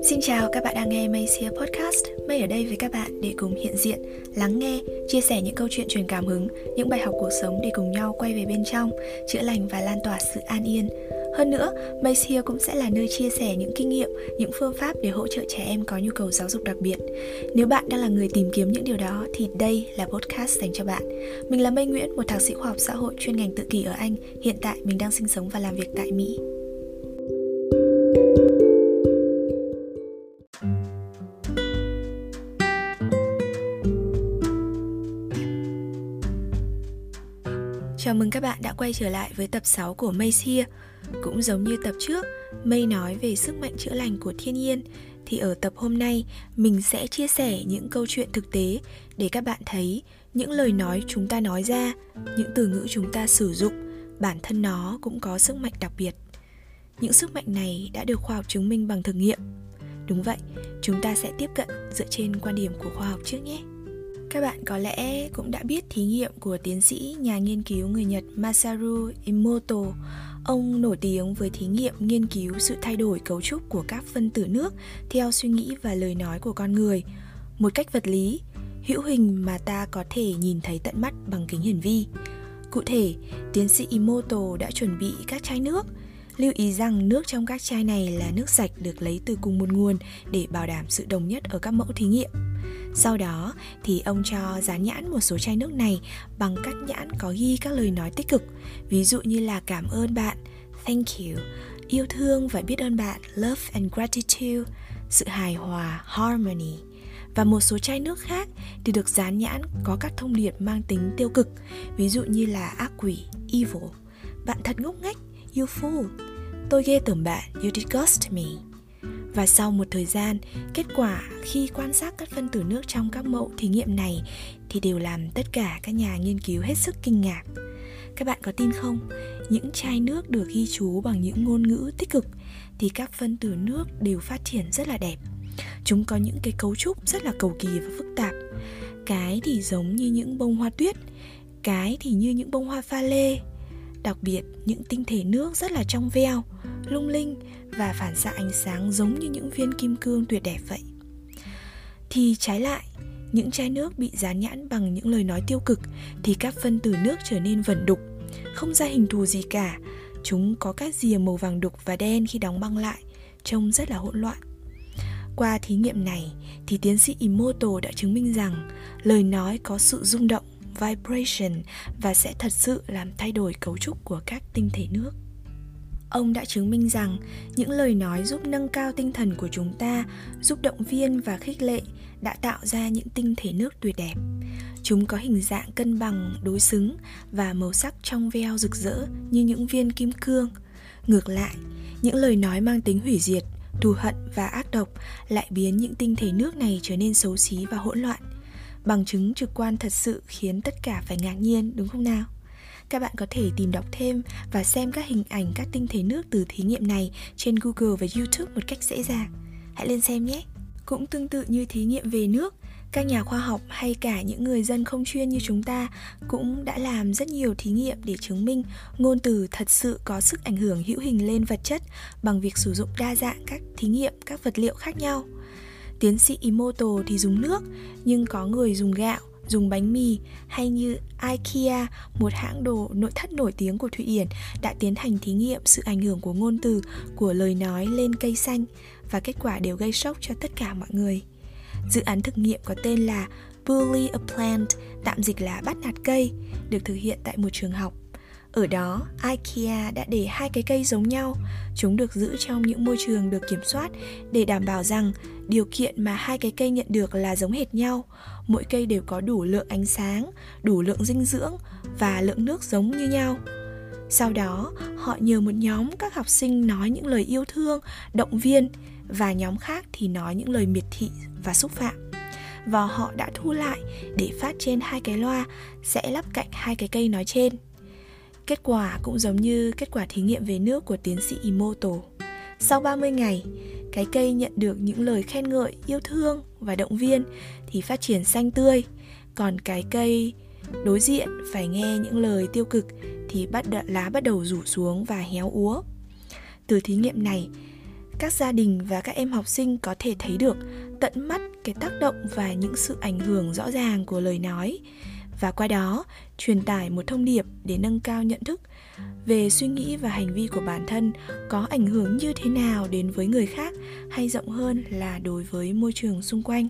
Xin chào, các bạn đang nghe May's Here Podcast. May ở đây với các bạn để cùng hiện diện, lắng nghe, chia sẻ những câu chuyện truyền cảm hứng, những bài học cuộc sống để cùng nhau quay về bên trong, chữa lành và lan tỏa sự an yên. Hơn nữa, May's Here cũng sẽ là nơi chia sẻ những kinh nghiệm, những phương pháp để hỗ trợ trẻ em có nhu cầu giáo dục đặc biệt. Nếu bạn đang là người tìm kiếm những điều đó thì đây là podcast dành cho bạn. Mình là May Nguyễn, một thạc sĩ khoa học xã hội chuyên ngành tự kỷ ở Anh. Hiện tại mình đang sinh sống và làm việc tại Mỹ. Chào mừng các bạn đã quay trở lại với tập 6 của May's Here. Cũng giống như tập trước, May nói về sức mạnh chữa lành của thiên nhiên, thì ở tập hôm nay mình sẽ chia sẻ những câu chuyện thực tế để các bạn thấy những lời nói chúng ta nói ra, những từ ngữ chúng ta sử dụng, bản thân nó cũng có sức mạnh đặc biệt. Những sức mạnh này đã được khoa học chứng minh bằng thực nghiệm. Đúng vậy, chúng ta sẽ tiếp cận dựa trên quan điểm của khoa học trước nhé. Các bạn có lẽ cũng đã biết thí nghiệm của tiến sĩ nhà nghiên cứu người Nhật Masaru Emoto. Ông nổi tiếng với thí nghiệm nghiên cứu sự thay đổi cấu trúc của các phân tử nước theo suy nghĩ và lời nói của con người, một cách vật lý, hữu hình mà ta có thể nhìn thấy tận mắt bằng kính hiển vi. Cụ thể, tiến sĩ Emoto đã chuẩn bị các chai nước. Lưu ý rằng nước trong các chai này là nước sạch được lấy từ cùng một nguồn để bảo đảm sự đồng nhất ở các mẫu thí nghiệm. Sau đó thì ông cho dán nhãn một số chai nước này bằng các nhãn có ghi các lời nói tích cực, ví dụ như là cảm ơn bạn, thank you, yêu thương và biết ơn bạn, love and gratitude, sự hài hòa, harmony. Và một số chai nước khác thì được dán nhãn có các thông điệp mang tính tiêu cực, ví dụ như là ác quỷ, evil, bạn thật ngốc nghếch, you fool, tôi ghê tởm bạn, you disgust me. Và sau một thời gian, kết quả khi quan sát các phân tử nước trong các mẫu thí nghiệm này thì đều làm tất cả các nhà nghiên cứu hết sức kinh ngạc. Các bạn có tin không? Những chai nước được ghi chú bằng những ngôn ngữ tích cực thì các phân tử nước đều phát triển rất là đẹp. Chúng có những cái cấu trúc rất là cầu kỳ và phức tạp. Cái thì giống như những bông hoa tuyết, cái thì như những bông hoa pha lê. Đặc biệt, những tinh thể nước rất là trong veo, lung linh và phản xạ ánh sáng giống như những viên kim cương tuyệt đẹp vậy. Thì trái lại, những chai nước bị dán nhãn bằng những lời nói tiêu cực thì các phân tử nước trở nên vẩn đục, không ra hình thù gì cả. Chúng có các rìa màu vàng đục và đen khi đóng băng lại, trông rất là hỗn loạn. Qua thí nghiệm này thì tiến sĩ Emoto đã chứng minh rằng lời nói có sự rung động, vibration, và sẽ thật sự làm thay đổi cấu trúc của các tinh thể nước. Ông đã chứng minh rằng những lời nói giúp nâng cao tinh thần của chúng ta, giúp động viên và khích lệ, đã tạo ra những tinh thể nước tuyệt đẹp. Chúng có hình dạng cân bằng, đối xứng và màu sắc trong veo rực rỡ như những viên kim cương. Ngược lại, những lời nói mang tính hủy diệt, thù hận và ác độc lại biến những tinh thể nước này trở nên xấu xí và hỗn loạn. Bằng chứng trực quan thật sự khiến tất cả phải ngạc nhiên, đúng không nào? Các bạn có thể tìm đọc thêm và xem các hình ảnh các tinh thể nước từ thí nghiệm này trên Google và YouTube một cách dễ dàng. Hãy lên xem nhé! Cũng tương tự như thí nghiệm về nước, các nhà khoa học hay cả những người dân không chuyên như chúng ta cũng đã làm rất nhiều thí nghiệm để chứng minh ngôn từ thật sự có sức ảnh hưởng hữu hình lên vật chất bằng việc sử dụng đa dạng các thí nghiệm, các vật liệu khác nhau. Tiến sĩ Emoto thì dùng nước, nhưng có người dùng gạo, dùng bánh mì, hay như IKEA, một hãng đồ nội thất nổi tiếng của Thụy Điển, đã tiến hành thí nghiệm sự ảnh hưởng của ngôn từ, của lời nói lên cây xanh, và kết quả đều gây sốc cho tất cả mọi người. Dự án thực nghiệm có tên là Bully a Plant, tạm dịch là bắt nạt cây, được thực hiện tại một trường học. Ở đó, IKEA đã để hai cái cây giống nhau. Chúng được giữ trong những môi trường được kiểm soát để đảm bảo rằng điều kiện mà hai cái cây nhận được là giống hệt nhau. Mỗi cây đều có đủ lượng ánh sáng, đủ lượng dinh dưỡng và lượng nước giống như nhau. Sau đó, họ nhờ một nhóm các học sinh nói những lời yêu thương, động viên, và nhóm khác thì nói những lời miệt thị và xúc phạm. Và họ đã thu lại để phát trên hai cái loa sẽ lắp cạnh hai cái cây nói trên. Kết quả cũng giống như kết quả thí nghiệm về nước của tiến sĩ Emoto. Sau 30 ngày, cái cây nhận được những lời khen ngợi, yêu thương và động viên thì phát triển xanh tươi. Còn cái cây đối diện phải nghe những lời tiêu cực thì lá bắt đầu rủ xuống và héo úa. Từ thí nghiệm này, các gia đình và các em học sinh có thể thấy được tận mắt cái tác động và những sự ảnh hưởng rõ ràng của lời nói, và qua đó truyền tải một thông điệp để nâng cao nhận thức về suy nghĩ và hành vi của bản thân có ảnh hưởng như thế nào đến với người khác, hay rộng hơn là đối với môi trường xung quanh.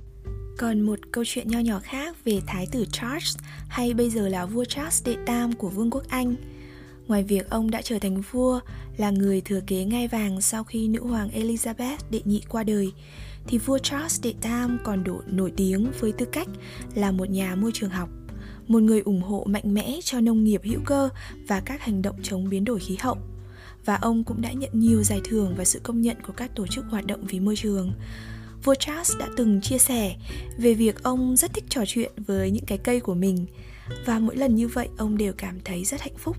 Còn một câu chuyện nho nhỏ khác về Thái tử Charles, hay bây giờ là vua Charles đệ Tam của Vương quốc Anh. Ngoài việc ông đã trở thành vua, là người thừa kế ngai vàng sau khi nữ hoàng Elizabeth đệ nhị qua đời, thì vua Charles đệ Tam còn nổi tiếng với tư cách là một nhà môi trường học, một người ủng hộ mạnh mẽ cho nông nghiệp hữu cơ và các hành động chống biến đổi khí hậu. Và ông cũng đã nhận nhiều giải thưởng và sự công nhận của các tổ chức hoạt động vì môi trường. Vua Charles đã từng chia sẻ về việc ông rất thích trò chuyện với những cái cây của mình, và mỗi lần như vậy ông đều cảm thấy rất hạnh phúc.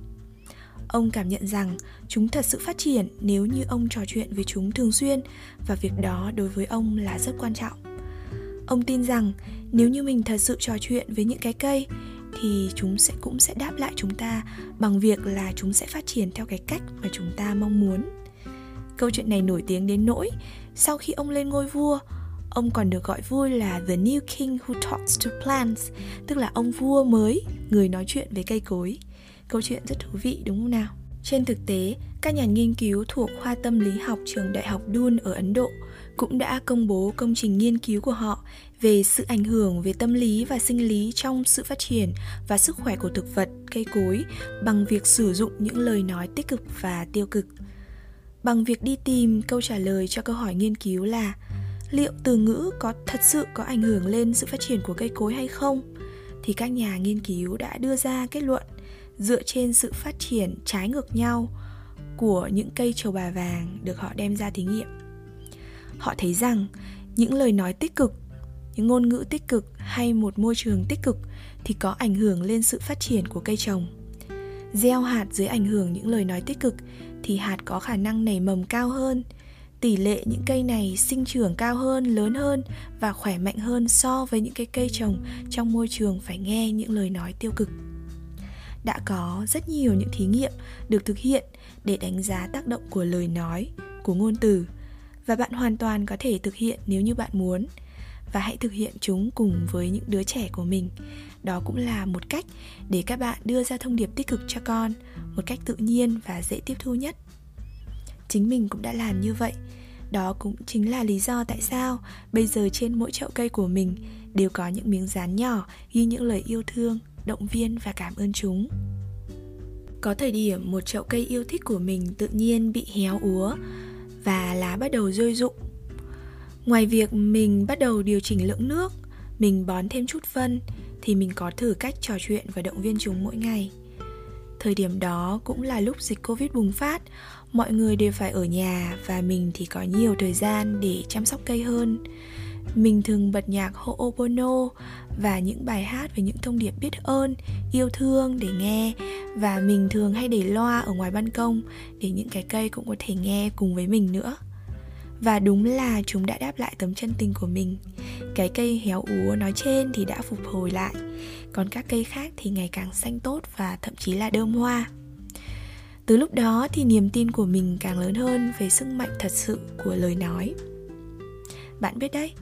Ông cảm nhận rằng chúng thật sự phát triển nếu như ông trò chuyện với chúng thường xuyên, và việc đó đối với ông là rất quan trọng. Ông tin rằng nếu như mình thật sự trò chuyện với những cái cây thì chúng cũng sẽ đáp lại chúng ta bằng việc là chúng sẽ phát triển theo cái cách mà chúng ta mong muốn. Câu chuyện này nổi tiếng đến nỗi sau khi ông lên ngôi vua, ông còn được gọi vui là The New King Who Talks to Plants, tức là ông vua mới, người nói chuyện với cây cối. Câu chuyện rất thú vị đúng không nào? Trên thực tế, các nhà nghiên cứu thuộc khoa tâm lý học trường đại học Dun ở Ấn Độ cũng đã công bố công trình nghiên cứu của họ về sự ảnh hưởng về tâm lý và sinh lý trong sự phát triển và sức khỏe của thực vật, cây cối bằng việc sử dụng những lời nói tích cực và tiêu cực. Bằng việc đi tìm câu trả lời cho câu hỏi nghiên cứu là liệu từ ngữ có thật sự có ảnh hưởng lên sự phát triển của cây cối hay không, thì các nhà nghiên cứu đã đưa ra kết luận dựa trên sự phát triển trái ngược nhau của những cây trầu bà vàng được họ đem ra thí nghiệm. Họ thấy rằng những lời nói tích cực, những ngôn ngữ tích cực hay một môi trường tích cực thì có ảnh hưởng lên sự phát triển của cây trồng. Gieo hạt dưới ảnh hưởng những lời nói tích cực thì hạt có khả năng nảy mầm cao hơn, tỷ lệ những cây này sinh trưởng cao hơn, lớn hơn và khỏe mạnh hơn so với những cái cây trồng trong môi trường phải nghe những lời nói tiêu cực. Đã có rất nhiều những thí nghiệm được thực hiện để đánh giá tác động của lời nói, của ngôn từ, và bạn hoàn toàn có thể thực hiện nếu như bạn muốn. Và hãy thực hiện chúng cùng với những đứa trẻ của mình. Đó cũng là một cách để các bạn đưa ra thông điệp tích cực cho con một cách tự nhiên và dễ tiếp thu nhất. Chính mình cũng đã làm như vậy. Đó cũng chính là lý do tại sao bây giờ trên mỗi chậu cây của mình đều có những miếng dán nhỏ ghi những lời yêu thương, động viên và cảm ơn chúng. Có thời điểm một chậu cây yêu thích của mình tự nhiên bị héo úa và lá bắt đầu rơi rụng. Ngoài việc mình bắt đầu điều chỉnh lượng nước, mình bón thêm chút phân, thì mình có thử cách trò chuyện và động viên chúng mỗi ngày. Thời điểm đó cũng là lúc dịch Covid bùng phát, mọi người đều phải ở nhà và mình thì có nhiều thời gian để chăm sóc cây hơn. Mình thường bật nhạc Ho'oponopono và những bài hát về những thông điệp biết ơn, yêu thương để nghe, và mình thường hay để loa ở ngoài ban công để những cái cây cũng có thể nghe cùng với mình nữa. Và đúng là chúng đã đáp lại tấm chân tình của mình. Cái cây héo úa nói trên thì đã phục hồi lại, còn các cây khác thì ngày càng xanh tốt và thậm chí là đơm hoa. Từ lúc đó thì niềm tin của mình càng lớn hơn về sức mạnh thật sự của lời nói. Bạn biết đấy,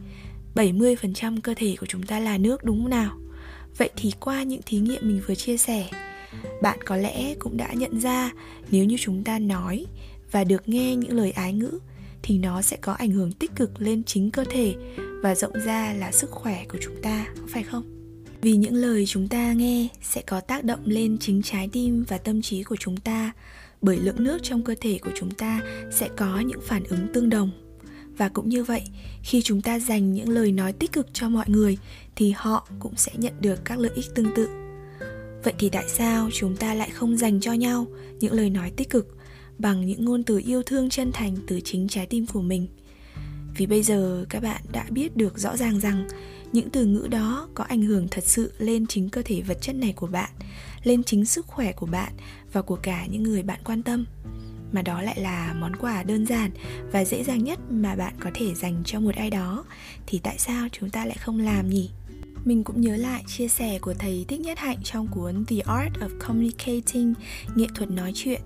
70% cơ thể của chúng ta là nước đúng không nào? Vậy thì qua những thí nghiệm mình vừa chia sẻ, bạn có lẽ cũng đã nhận ra nếu như chúng ta nói và được nghe những lời ái ngữ thì nó sẽ có ảnh hưởng tích cực lên chính cơ thể và rộng ra là sức khỏe của chúng ta, có phải không? Vì những lời chúng ta nghe sẽ có tác động lên chính trái tim và tâm trí của chúng ta, bởi lượng nước trong cơ thể của chúng ta sẽ có những phản ứng tương đồng. Và cũng như vậy, khi chúng ta dành những lời nói tích cực cho mọi người thì họ cũng sẽ nhận được các lợi ích tương tự. Vậy thì tại sao chúng ta lại không dành cho nhau những lời nói tích cực bằng những ngôn từ yêu thương chân thành từ chính trái tim của mình? Vì bây giờ các bạn đã biết được rõ ràng rằng những từ ngữ đó có ảnh hưởng thật sự lên chính cơ thể vật chất này của bạn, lên chính sức khỏe của bạn và của cả những người bạn quan tâm. Mà đó lại là món quà đơn giản và dễ dàng nhất mà bạn có thể dành cho một ai đó. Thì tại sao chúng ta lại không làm nhỉ? Mình cũng nhớ lại chia sẻ của thầy Thích Nhất Hạnh trong cuốn The Art of Communicating, nghệ thuật nói chuyện,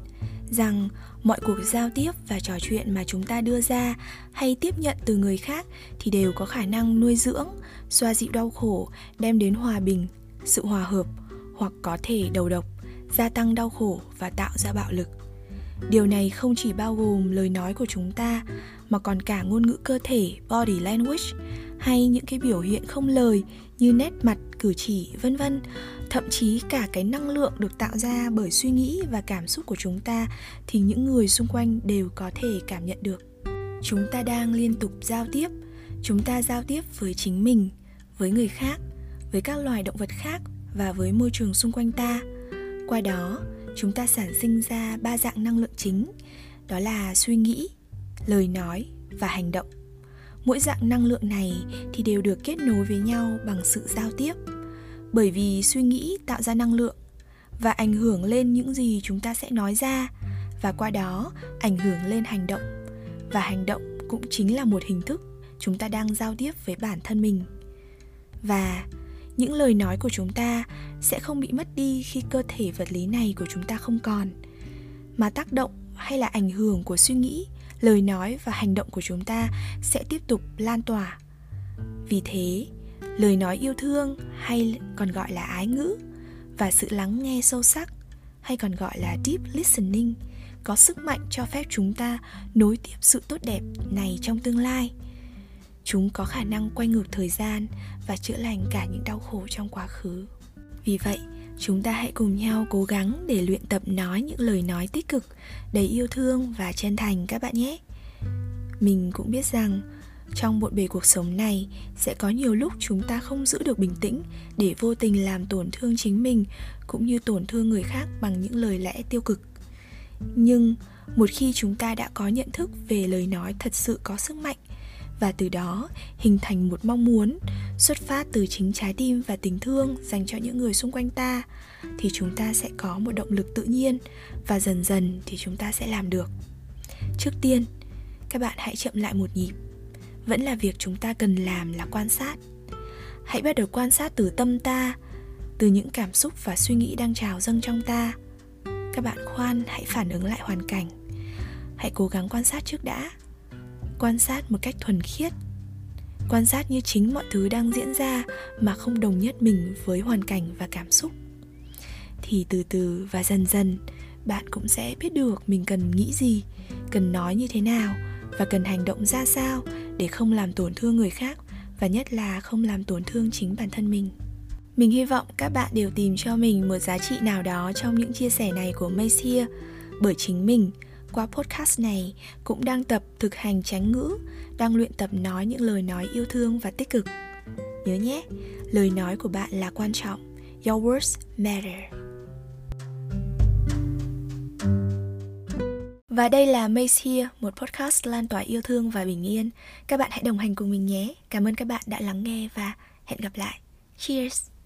rằng mọi cuộc giao tiếp và trò chuyện mà chúng ta đưa ra hay tiếp nhận từ người khác thì đều có khả năng nuôi dưỡng, xoa dịu đau khổ, đem đến hòa bình, sự hòa hợp, hoặc có thể đầu độc, gia tăng đau khổ và tạo ra bạo lực. Điều này không chỉ bao gồm lời nói của chúng ta mà còn cả ngôn ngữ cơ thể, body language, hay những cái biểu hiện không lời như nét mặt, cử chỉ, vân vân. Thậm chí cả cái năng lượng được tạo ra bởi suy nghĩ và cảm xúc của chúng ta thì những người xung quanh đều có thể cảm nhận được. Chúng ta đang liên tục giao tiếp. Chúng ta giao tiếp với chính mình, với người khác, với các loài động vật khác và với môi trường xung quanh ta. Qua đó, chúng ta sản sinh ra 3 dạng năng lượng chính, đó là suy nghĩ, lời nói và hành động. Mỗi dạng năng lượng này thì đều được kết nối với nhau bằng sự giao tiếp. Bởi vì suy nghĩ tạo ra năng lượng và ảnh hưởng lên những gì chúng ta sẽ nói ra, và qua đó ảnh hưởng lên hành động. Và hành động cũng chính là một hình thức chúng ta đang giao tiếp với bản thân mình. Và những lời nói của chúng ta sẽ không bị mất đi khi cơ thể vật lý này của chúng ta không còn, mà tác động hay là ảnh hưởng của suy nghĩ, lời nói và hành động của chúng ta sẽ tiếp tục lan tỏa. Vì thế, lời nói yêu thương hay còn gọi là ái ngữ và sự lắng nghe sâu sắc hay còn gọi là deep listening có sức mạnh cho phép chúng ta nối tiếp sự tốt đẹp này trong tương lai. Chúng có khả năng quay ngược thời gian và chữa lành cả những đau khổ trong quá khứ. Vì vậy, chúng ta hãy cùng nhau cố gắng để luyện tập nói những lời nói tích cực, đầy yêu thương và chân thành các bạn nhé. Mình cũng biết rằng trong bộn bề cuộc sống này sẽ có nhiều lúc chúng ta không giữ được bình tĩnh để vô tình làm tổn thương chính mình cũng như tổn thương người khác bằng những lời lẽ tiêu cực. Nhưng một khi chúng ta đã có nhận thức về lời nói thật sự có sức mạnh và từ đó hình thành một mong muốn xuất phát từ chính trái tim và tình thương dành cho những người xung quanh ta, thì chúng ta sẽ có một động lực tự nhiên và dần dần thì chúng ta sẽ làm được. Trước tiên, các bạn hãy chậm lại một nhịp. Vẫn là việc chúng ta cần làm là quan sát. Hãy bắt đầu quan sát từ tâm ta, từ những cảm xúc và suy nghĩ đang trào dâng trong ta. Các bạn khoan hãy phản ứng lại hoàn cảnh. Hãy cố gắng quan sát trước đã. Quan sát một cách thuần khiết. Quan sát như chính mọi thứ đang diễn ra mà không đồng nhất mình với hoàn cảnh và cảm xúc. Thì từ từ và dần dần, bạn cũng sẽ biết được mình cần nghĩ gì, cần nói như thế nào và cần hành động ra sao để không làm tổn thương người khác và nhất là không làm tổn thương chính bản thân mình. Mình hy vọng các bạn đều tìm cho mình một giá trị nào đó trong những chia sẻ này của Mace Here, bởi chính mình qua podcast này cũng đang tập thực hành chánh ngữ, đang luyện tập nói những lời nói yêu thương và tích cực. Nhớ nhé, lời nói của bạn là quan trọng. Your words matter. Và đây là Mace Here, một podcast lan tỏa yêu thương và bình yên. Các bạn hãy đồng hành cùng mình nhé. Cảm ơn các bạn đã lắng nghe và hẹn gặp lại. Cheers!